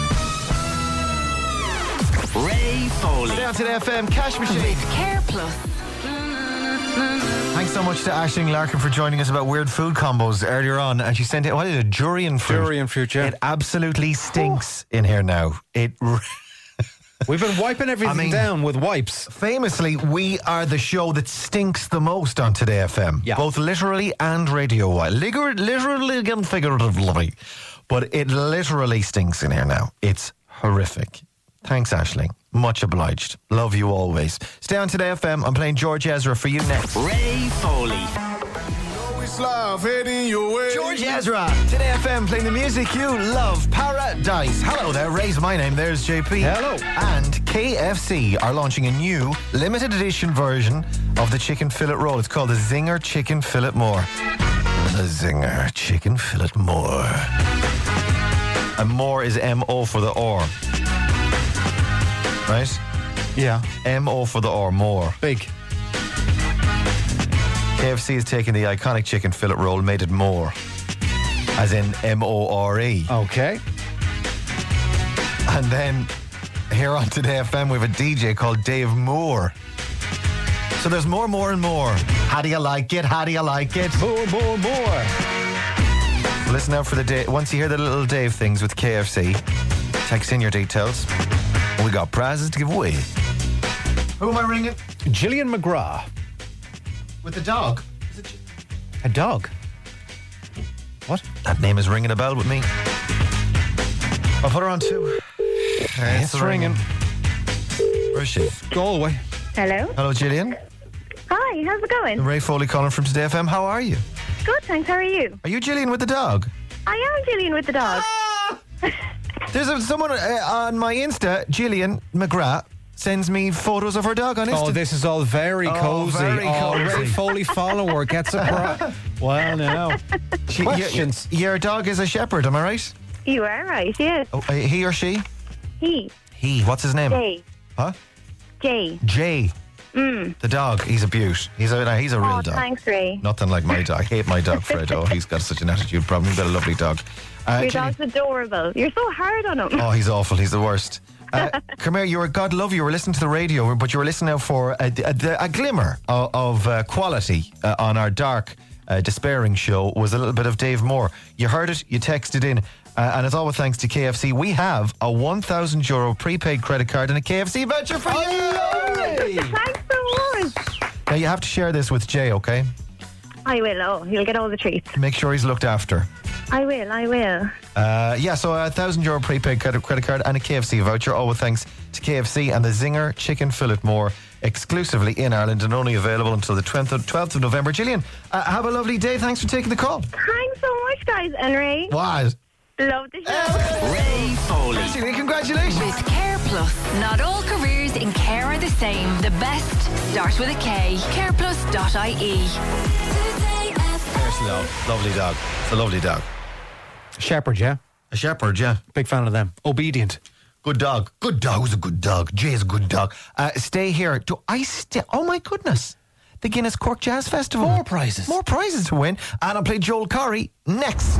Ray Foley. Down to the FM Cash Machine. Care Plus. Thanks so much to Aisling Larkin for joining us about weird food combos earlier on. And she sent it, what is it, durian fruit? Durian fruit, yeah. It absolutely stinks in here now. We've been wiping everything down with wipes. Famously, we are the show that stinks the most on Today FM. Yeah. Both literally and radio-wise. Literally and figuratively. But it literally stinks in here now. It's horrific. Thanks, Aisling. Much obliged. Love you always. Stay on Today FM. I'm playing George Ezra for you next. Ray Foley. George Ezra. Today FM playing the music you love. Paradise. Hello there. Ray's my name. There's JP. Hello. And KFC are launching a new limited edition version of the chicken fillet roll. It's called the Zinger Chicken Fillet More. The Zinger Chicken Fillet More. And more is M-O for the or. Right? Yeah. M-O for the or. More. Big. KFC has taken the iconic chicken fillet roll, made it more, as in M-O-R-E. Okay. And then here on Today FM, we have a DJ called Dave Moore. So there's more, and more. How do you like it? How do you like it? More. Listen out for the day. Once you hear the little Dave things with KFC, text in your details. We got prizes to give away. Who am I ringing? Gillian McGrath. With the dog. A dog? What? That name is ringing a bell with me. I'll put her on too. It's ringing. Where is she? Galway. Hello. Hello, Gillian. Hi, how's it going? Ray Foley calling from Today FM. How are you? Good, thanks. How are you? Are you Gillian with the dog? I am Gillian with the dog. There's someone on my Insta, Gillian McGrath, sends me photos of her dog on Insta. Oh, this is all very cozy. Very cozy. Ray Foley follower gets a prize. Well, now. Questions. Your dog is a shepherd, am I right? You are right, yes. Oh, he or she? He. What's his name? Jay. Huh? Jay. Jay. The dog, he's a beaut. He's a real dog. Thanks, Ray. Nothing like my dog. I hate my dog, Fred. Oh, he's got such an attitude problem. He's got a lovely dog. Your dog's adorable. You're so hard on him. Oh, he's awful. He's the worst. Come here, God love you were listening to the radio, but you were listening now for a glimmer of quality on our dark, despairing show was a little bit of Dave Moore. You heard it, you texted in, and it's all with thanks to KFC. We have a €1,000 prepaid credit card and a KFC voucher for you. Thanks so much. Now you have to share this with Jay, okay? I will. Oh, he'll get all the treats. Make sure he's looked after. I will. So a €1,000 prepaid credit card and a KFC voucher, all with thanks to KFC and the Zinger Chicken Fillet More, exclusively in Ireland and only available until the 12th of November. Gillian, have a lovely day. Thanks for taking the call. Thanks so much, guys. And Ray. What? Love the show. Ray Foley. Congratulations. With Care Plus, not all careers in care are the same. The best start with a K. Careplus.ie. There's love. Lovely dog. It's a lovely dog. Shepherd, yeah? A shepherd, yeah. Big fan of them. Obedient. Good dog. Good dog. Who's a good dog? Jay's a good dog. Stay here. Do I stay? Oh my goodness. The Guinness Cork Jazz Festival. More prizes. More prizes to win. And I'll play Joel Corry next.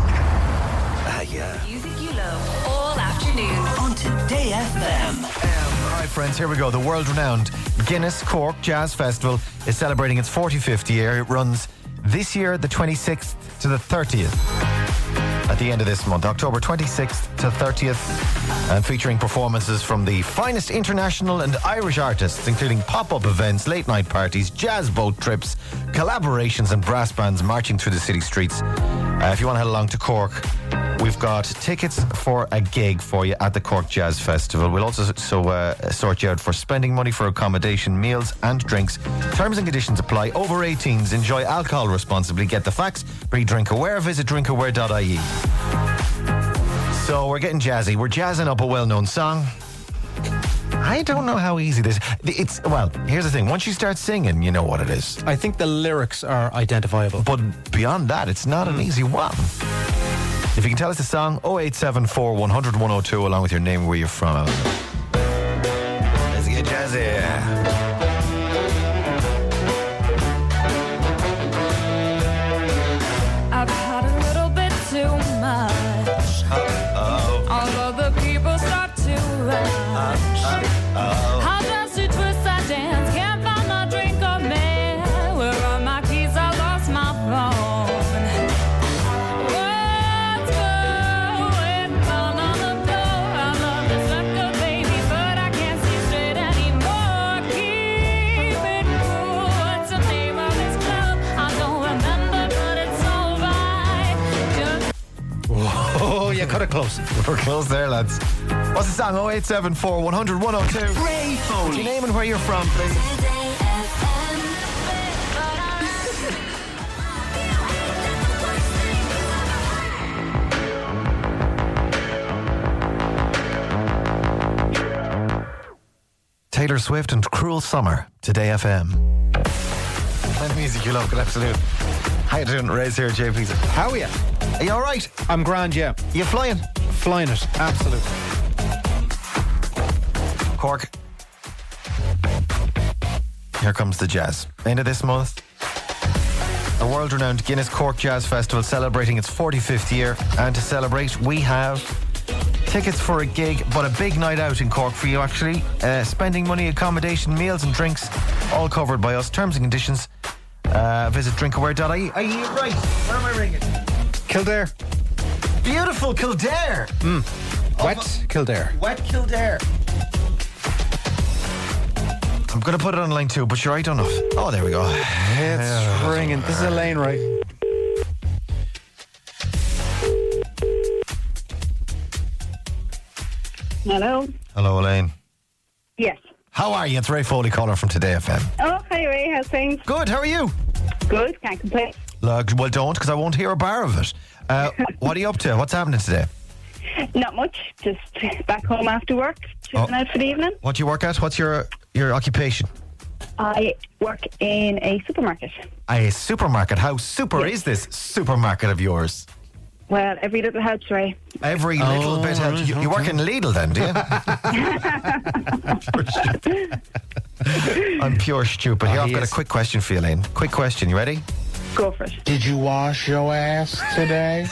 The music you love all afternoon. On Today FM. All right, friends, here we go. The world-renowned Guinness Cork Jazz Festival is celebrating its 45th year. It runs this year, the 26th to the 30th. At the end of this month, October 26th to 30th, and featuring performances from the finest international and Irish artists, including pop-up events, late-night parties, jazz boat trips, collaborations and brass bands marching through the city streets. If you want to head along to Cork, we've got tickets for a gig for you at the Cork Jazz Festival. We'll also sort you out for spending money for accommodation, meals and drinks. Terms and conditions apply. Over 18s, enjoy alcohol responsibly. Get the facts. Be drink aware. Visit drinkaware.ie. So we're getting jazzy. We're jazzing up a well-known song. I don't know how easy this is. Well, here's the thing. Once you start singing, you know what it is. I think the lyrics are identifiable. But beyond that, it's not an easy one. If you can tell us the song, 0874 100 102, along with your name and where you're from. Let's get jazzy. I've had a little bit too much. Although the people start to rush. How does she twist that dance? Can't find my drink or man. Where are my keys? I lost my phone. What's going on the floor? I love this record, baby, but I can't see sort of close. We're close there, lads. What's the song? 0874 100 102. Ray Foley. What's your name and where you're from, please? Taylor Swift and Cruel Summer, Today FM. And music you love, good afternoon. How you doing? Ray's here, JP's. How are you? Are you all right? I'm grand, yeah. You flying? Flying it, absolutely. Cork. Here comes the jazz. End of this month, the world-renowned Guinness Cork Jazz Festival celebrating its 45th year. And to celebrate, we have tickets for a gig, but a big night out in Cork for you, actually. Spending money, accommodation, meals and drinks, all covered by us. Terms and conditions, visit drinkaware.ie. Are you right? Where am I ringing? Kildare. Beautiful Kildare. Wet Kildare. Wet Kildare. I'm going to put it on line 2, but sure, I don't know. Oh, there we go. It's ringing. This is Elaine, right? Hello. Hello, Elaine. Yes. How are you? It's Ray Foley calling from Today FM. Oh, hi Ray. How's things? Good. How are you? Good. Can't complain. Look, well, don't, because I won't hear a bar of it. What are you up to? What's happening today? Not much. Just back home after work. Chilling out for the evening. What do you work at? What's your occupation? I work in a supermarket. A supermarket. How super is this supermarket of yours? Well, every little helps, Ray. Every little bit helps. You work in Lidl then, do you? I'm pure stupid. Here, I've got a quick question for you, Elaine. Quick question. You ready? Go for it. Did you wash your ass today?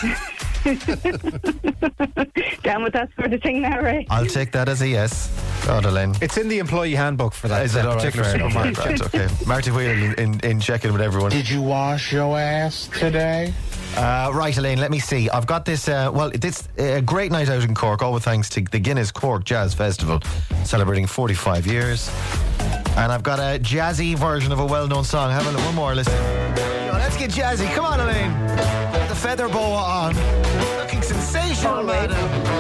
Down with that sort of thing now, Ray. I'll take that as a yes. God, Elaine. It's in the employee handbook for that, Is it all right? particular supermarket. Right, okay. Marty Whelan in checking with everyone. Did you wash your ass today? Right, Elaine, let me see. I've got this, it's a great night out in Cork, all with thanks to the Guinness Cork Jazz Festival, celebrating 45 years. And I've got a jazzy version of a well-known song. Have a look, one more, listen. Let's get jazzy. Come on, Elaine. Get the feather boa on. Looking sensational, madam.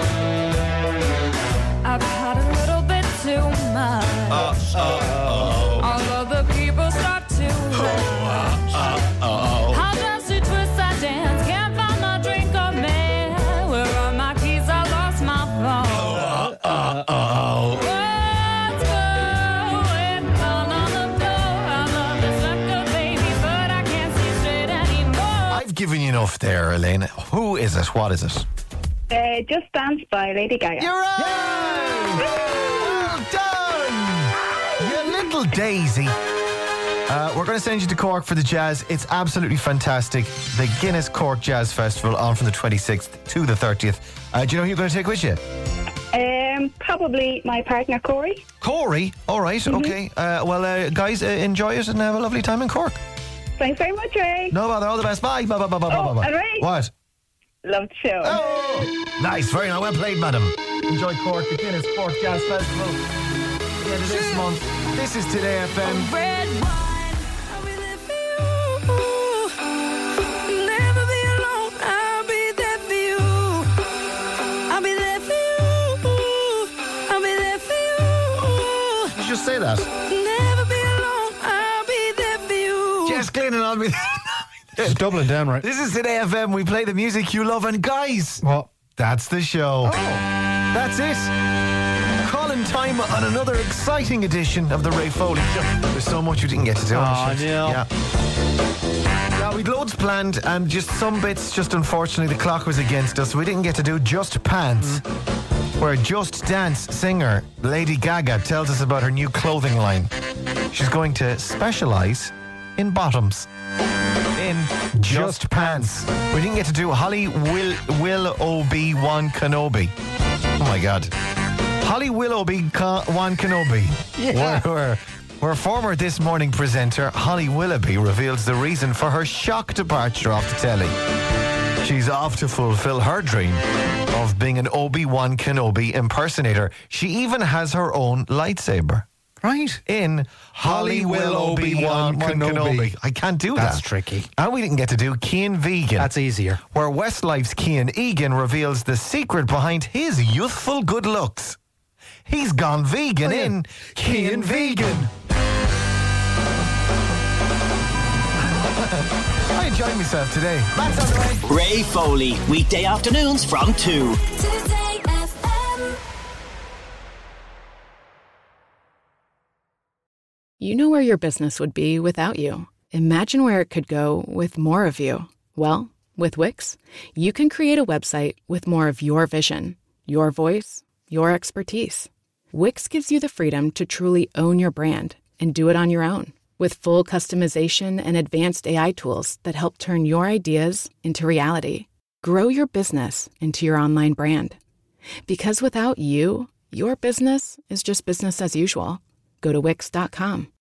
I've had a little bit too much. Although the people start to rush. How does she twist that dance? Can't find my drink or man. Where are my keys? I lost my phone. What's going on the floor? I love this record, baby, but I can't see straight anymore. I've given you enough there, Elaine. Who is it? What is it? Just Dance by Lady Gaga. You're right! Well done! You little daisy. We're going to send you to Cork for the jazz. It's absolutely fantastic. The Guinness Cork Jazz Festival on from the 26th to the 30th. Do you know who you're going to take with you? Probably my partner, Corey. Corey? All right, okay. Guys, enjoy it and have a lovely time in Cork. Thanks very much, Ray. No bother, all the best. Bye. Bye. And Ray. What? Love the show. Oh, nice, very nice. Well played, madam. Enjoy Cork, the Guinness Cork Jazz Festival. At the end of this month. This is Today FM. Red wine, I'll be there for you. Never be alone, I'll be there for you. I'll be there for you. I'll be there for you. Did you just say that? Never be alone, I'll be there for you. Jess Glynn and I'll be She's doubling down, right? This is Today FM. We play the music you love. And guys, that's the show. That's it. Calling time on another exciting edition of the Ray Foley Show. There's so much we didn't get to do. Yeah, we'd loads planned and just some bits, just unfortunately the clock was against us. We didn't get to do Just Pants, where Just Dance singer Lady Gaga tells us about her new clothing line. She's going to specialise in bottoms. In Just Pants. We didn't get to do Holly Willoughby Wan Kenobi. Oh my God. Holly Willoughby Wan Kenobi. Yeah. Where former This Morning presenter Holly Willoughby reveals the reason for her shock departure off the telly. She's off to fulfill her dream of being an Obi-Wan Kenobi impersonator. She even has her own lightsaber. Right. In Holly Will Obi-Wan Kenobi. I can't do that. That's tricky. And we didn't get to do Cian Vegan. That's easier. Where Westlife's Cian Egan reveals the secret behind his youthful good looks. He's gone vegan in Cian Vegan. I enjoyed myself today. That's on the way. Ray Foley, weekday afternoons from 2. Today FM. You know where your business would be without you. Imagine where it could go with more of you. Well, with Wix, you can create a website with more of your vision, your voice, your expertise. Wix gives you the freedom to truly own your brand and do it on your own. With full customization and advanced AI tools that help turn your ideas into reality. Grow your business into your online brand. Because without you, your business is just business as usual. Go to Wix.com.